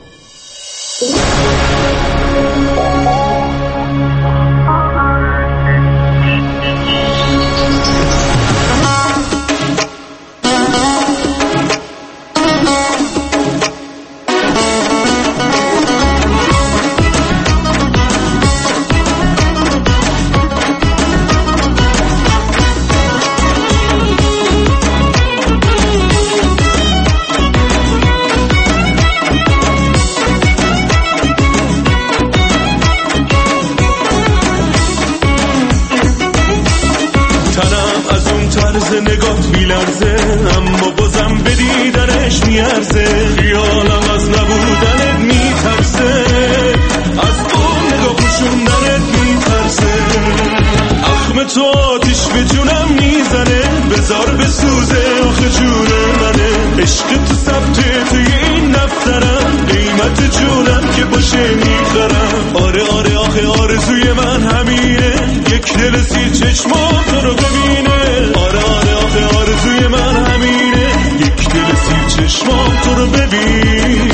نگات میلرزه اما بازم به دیدنش میارزه. خیالم از نبودنت میترسه، از اون نگاه پوشوندنت میترسه. اخم تو آتیش به جونم میزنه، بذار بسوزه آخه جون منه. عشق تو ثبته توی این دفترم، قیمت جونم که باشه میخرم. آره آره آخه آرزوی من همینه، یک دل سیر چشمام تو رو ببینه. آره آره آخه آرزوی من همینه، یک دل سیر چشمام تو رو ببینه.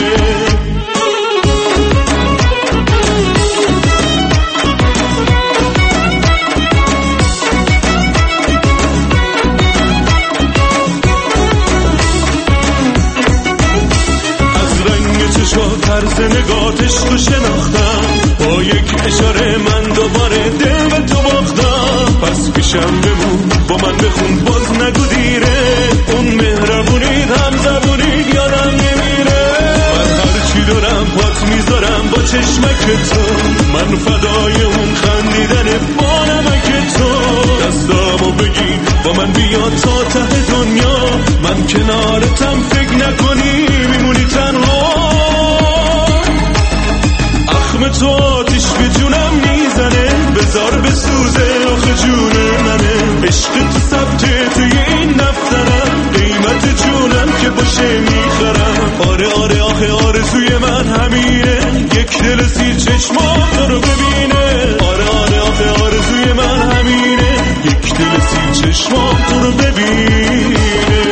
طرز نگاتش تو شناختم، با یک اشاره من دوباره دل به تو باختم. پس پیشم بمون با من بخون باز نگو دیره، اون مهربونید هم زبونید یادم نمیره. من هرچی دارم پات میذارم با چشمک تو، من فدای اون خندیدن با نمک تو. دستامو بگی با من بیا تا ته دنیا، من کنارتم فکر نکنی میمونی تنها. تو آتیش به جونم میزنه، بذار بسوزه آخه جون منه. عشق تو ثبته توی این دفترم، قیمت جونم که باشه میخرم. آره آره آخه آرزوی من همینه، یک دل سیر چشمام تو رو ببینه. آره آره آخه آرزوی من همینه، یک دل سیر چشمام تو رو ببینه.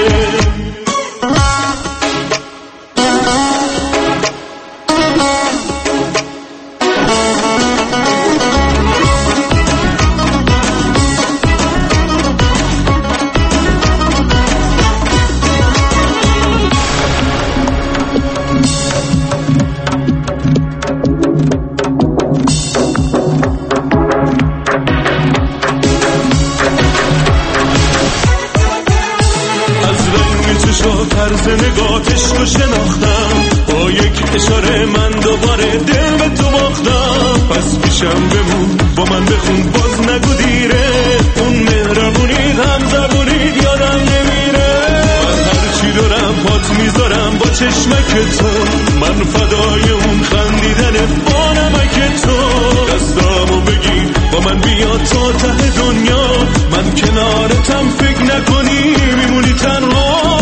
طرز نگاتش تو شناختم، با یک اشاره من دوباره دل به تو باختم. پس پیشم بمون با من بخون باز نگو دیره، اون مهربونید هم زبونید یادم نمیره. من هرچی دارم پات میذارم با چشمک تو، من فدای اون خندیدن با نمک تو. دستامو بگی با من بیا تا ته دنیا، من کنارتم فکر نکنی میمونی تنها.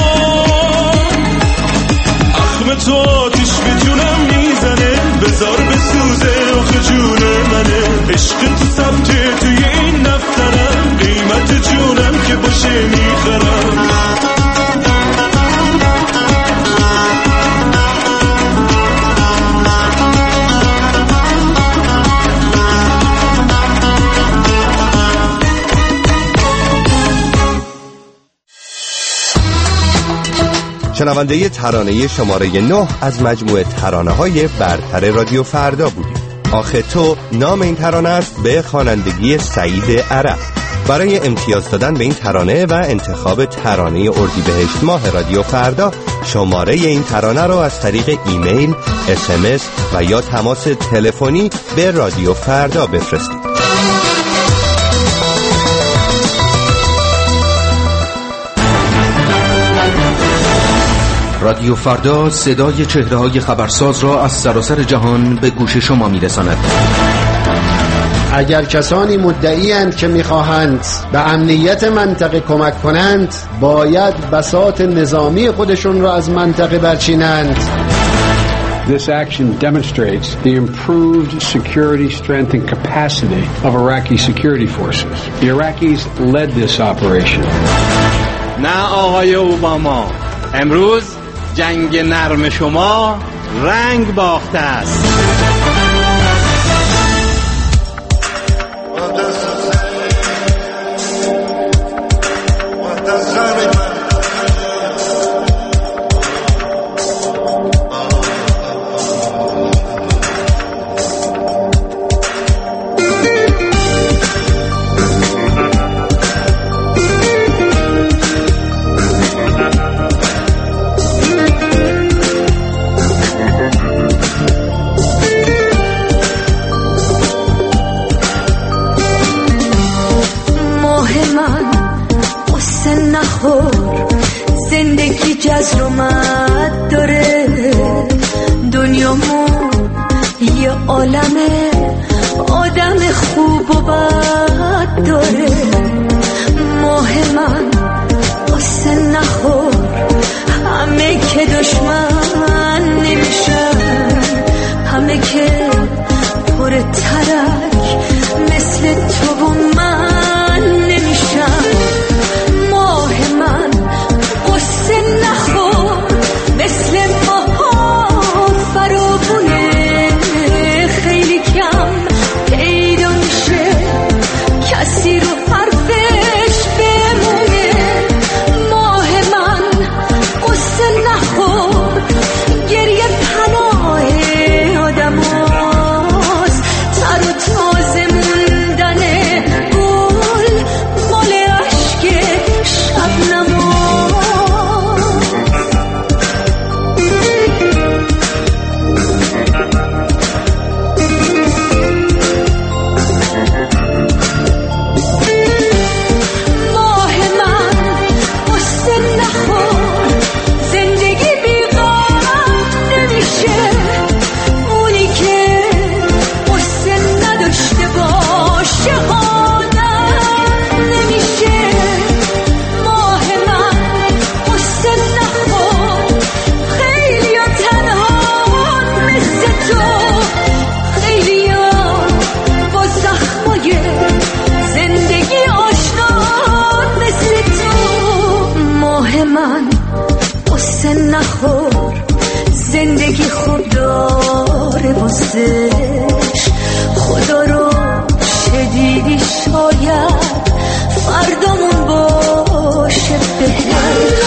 تو آتیش به جونم میزنه، بذار بسوزه آخه جون منه. عشق تو ثبته توی این دفترم، قیمت جونم که باشه میخرم. شنونده ترانه شماره نه از مجموعه ترانه های برتر رادیو فردا بودیم. آخه تو نام این ترانه است به خوانندگی سعید عرب. برای امتیاز دادن به این ترانه و انتخاب ترانه اردیبهشت ماه رادیو فردا، شماره این ترانه رو از طریق ایمیل، اس ام اس و یا تماس تلفنی به رادیو فردا بفرستید. رادیو فردا صدای چهره‌های خبرساز را از سراسر جهان به گوش شما می‌رساند. اگر کسانی مدعی‌اند که می‌خواهند به امنیت منطقه کمک کنند، باید بساط نظامی خودشون را از منطقه برچینند. This action demonstrates the improved security strength and capacity of Iraqi security forces. The Iraqis led this operation. نه آقای اوباما، امروز جنگ نرم شما رنگ باخته است. جزر و مد داره دنیامون یه عالمه آدم خوب و بد داره ماه من قصه نخور همه که دشمن نمیشن همه که پر ترک مثل تو و من نمیشن ماه من قصه نخور مثل ماها فرابونه خیلی کم پیدا میشه کسی رو حرفش بمونه ماه من قصه نخور گریه پناه آدم هاست تر و تازه موندن گل مال عشق شبنم زندگی خوب داره واسش خدا رو شدیدی شاید فردامون باشه بهتر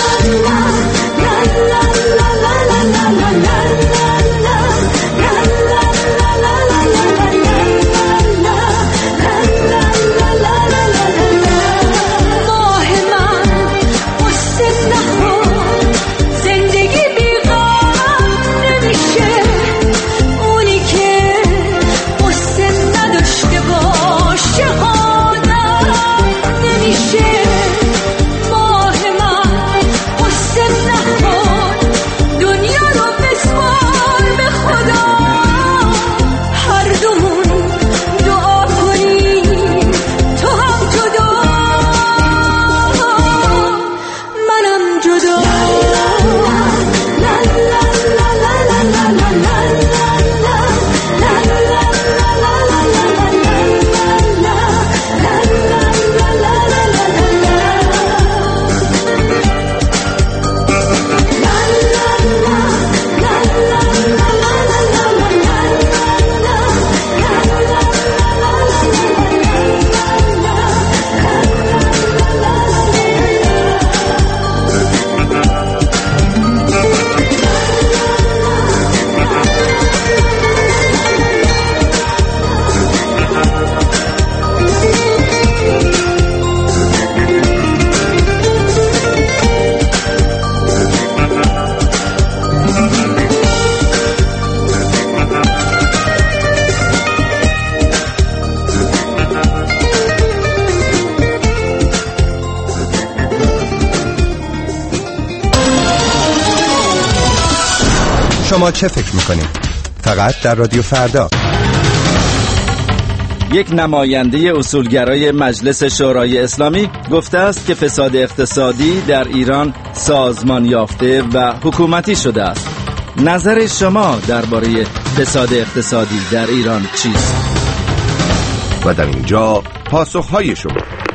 شما چه فکر میکنید؟ فقط در رادیو فردا. یک نماینده اصولگرای مجلس شورای اسلامی گفته است که فساد اقتصادی در ایران سازمان یافته و حکومتی شده است. نظر شما درباره فساد اقتصادی در ایران چیست؟ و در اینجا پاسخهای شما.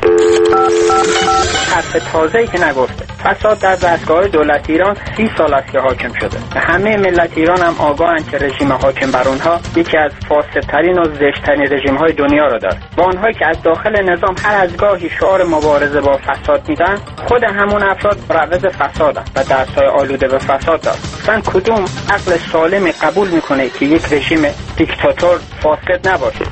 حرف تازه‌ای که نگفته. فساد در دستگاه دولت ایران سی سال است که حاکم شده و همه ملت ایران هم آگاهند که رژیم حاکم بر اونها یکی از فاسدترین و زشتترین رژیم‌های دنیا را دارد. و آنهایی که از داخل نظام هر از گاهی شعار مبارزه با فساد میدن، خود همون افراد روز فسادند و دستای آلوده به فساد دارند. اصلا کدوم عقل سالمی قبول میکنه که یک رژیم دیکتاتور فاسد نباشه؟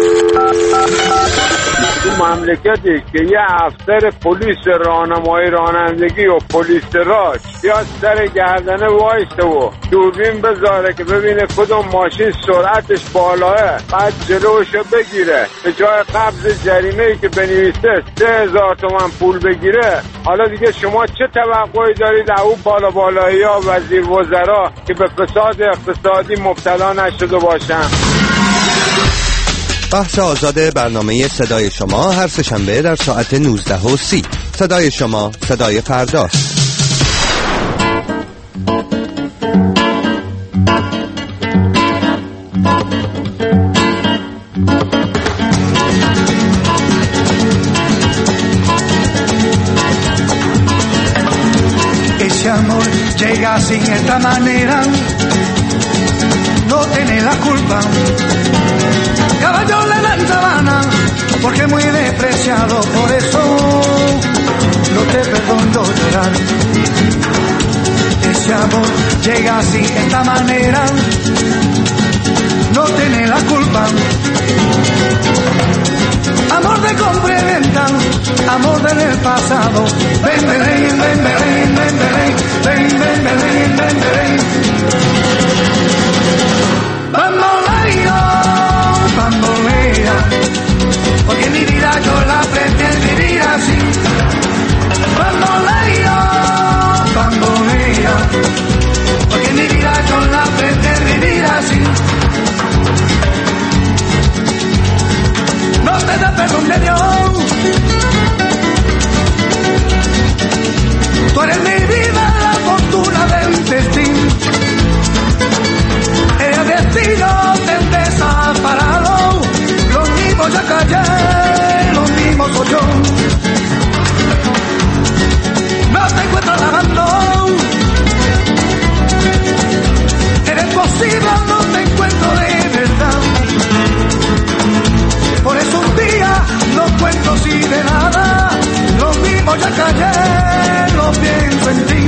تو مملکتی که یه افسر پلیس راهنمایی رانندگی و پلیس راج بیاد سر گردنه وایسته و دوربین بذاره که ببینه کدوم ماشین سرعتش بالاه، بعد جلوشو بگیره، به جای قبض جریمه‌ای که بنویسه سه هزار تومن پول بگیره، حالا دیگه شما چه توقعی دارید از اون بالا بالایی ها وزیر وزرا که به فساد اقتصادی مبتلا نشده باشن؟ بحث آزاد برنامه صدای شما هر سه‌شنبه در ساعت نوزده و سی. صدای شما، صدای فرداست. Ese amor llega sin esta manera, no tiene la culpa. Caballo le dan sabana, porque muy despreciado, por eso no te perdono llorar. Ese amor llega así, esta manera, no tiene la culpa. Amor de compra y venta, amor del pasado. Ven, ven, ven, ven, ven, ven, ven, ven, ven, ven, ven, ven. Bamboleo, bambolea, porque mi vida yo la pretendo vivir así. Bamboleo, bambolea, porque mi vida yo la pretendo vivir así. No te da perdón de Dios, tú eres mi vida, la fortuna del destino. El destino te ha desamparado, los mismos ya callé, los mismos soy yo. No te encuentro lavando, eres posible, no te encuentro de verdad. Por eso un día no cuento si de nada, lo mismo ya callé, lo pienso en ti.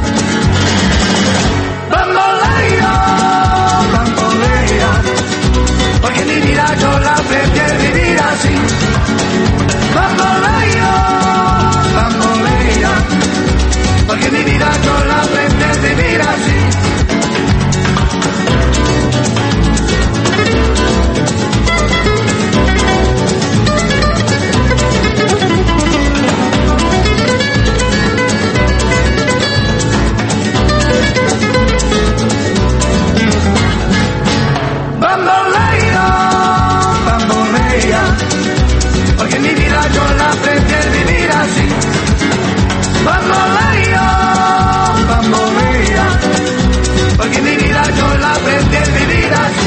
Bamboleo, bambolea, porque mi vida yo la prefiero vivir así. Bamboleo, bambolea, porque mi vida yo la prefiero vivir así. Bamboleo, bambolea, porque mi vida yo la prefiero vivir así. Bamboleo, bambolea, porque mi vida yo la prefiero vivir así.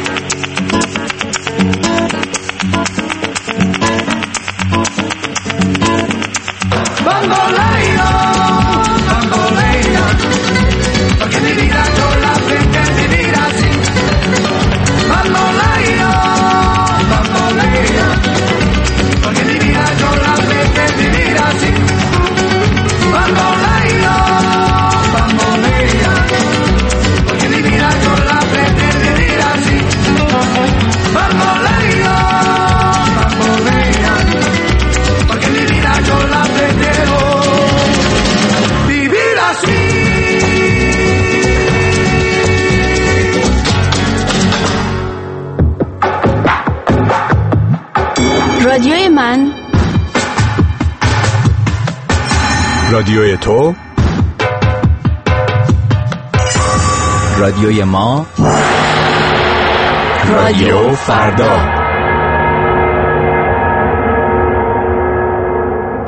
Bamboleo, bambolea, porque mi vida yo la prefiero vivir así. Bamboleo, bambolea, porque mi vida yo la prefiero vivir así. Bamboleo, bambolea, porque mi vida yo la prefiero vivir así. Bamboleo, bambolea, porque mi vida yo la prefiero vivir así. رادیوی من، رادیوی تو، رادیوی ما، رادیو فردا.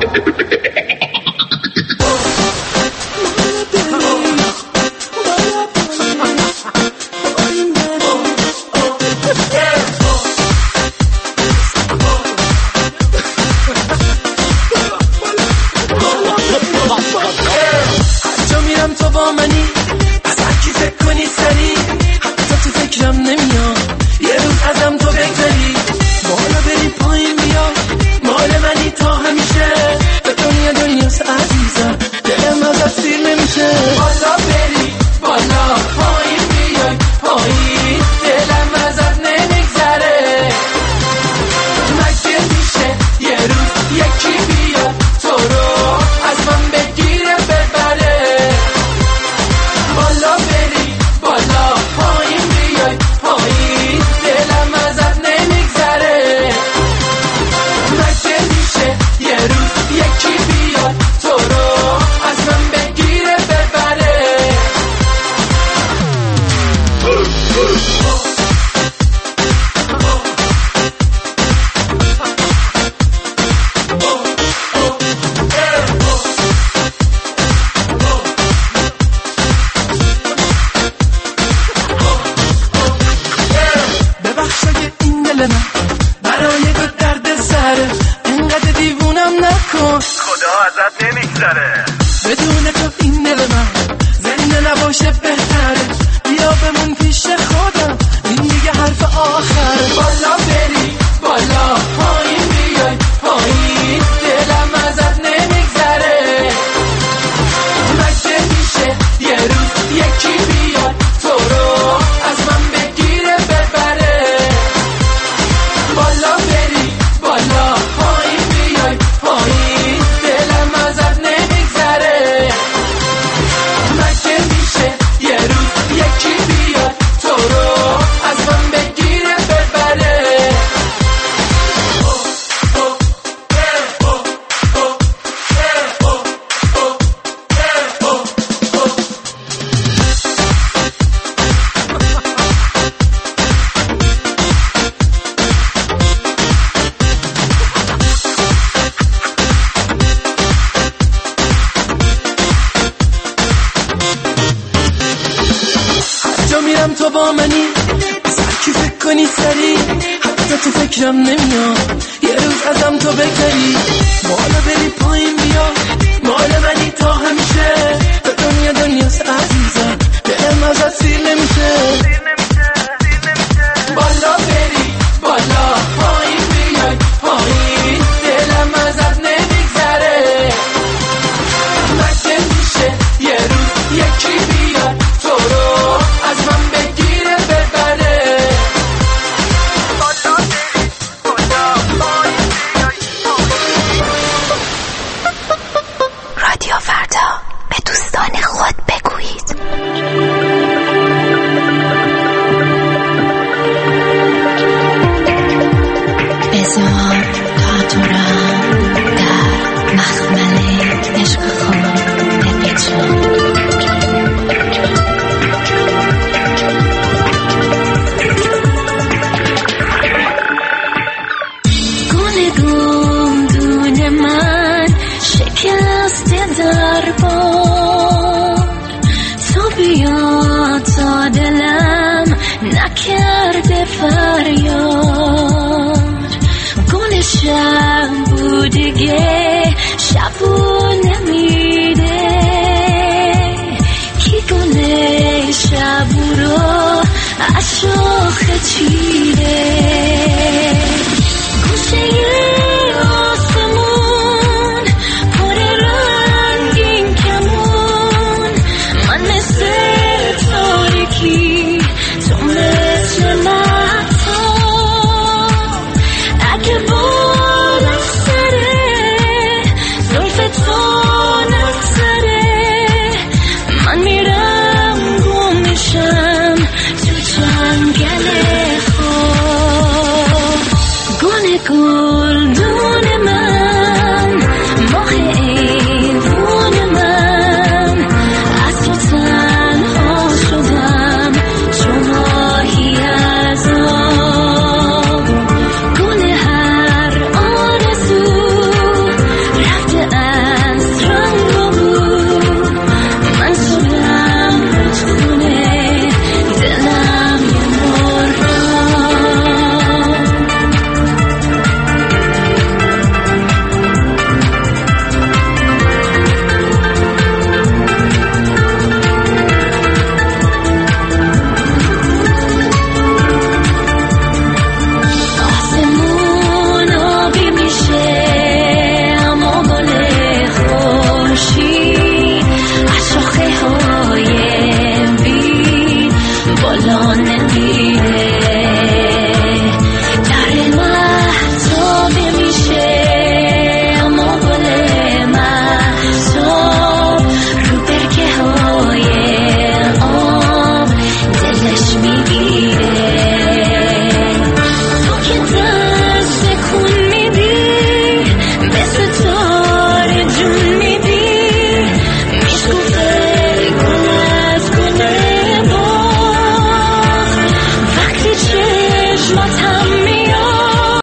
شب رو عشق چی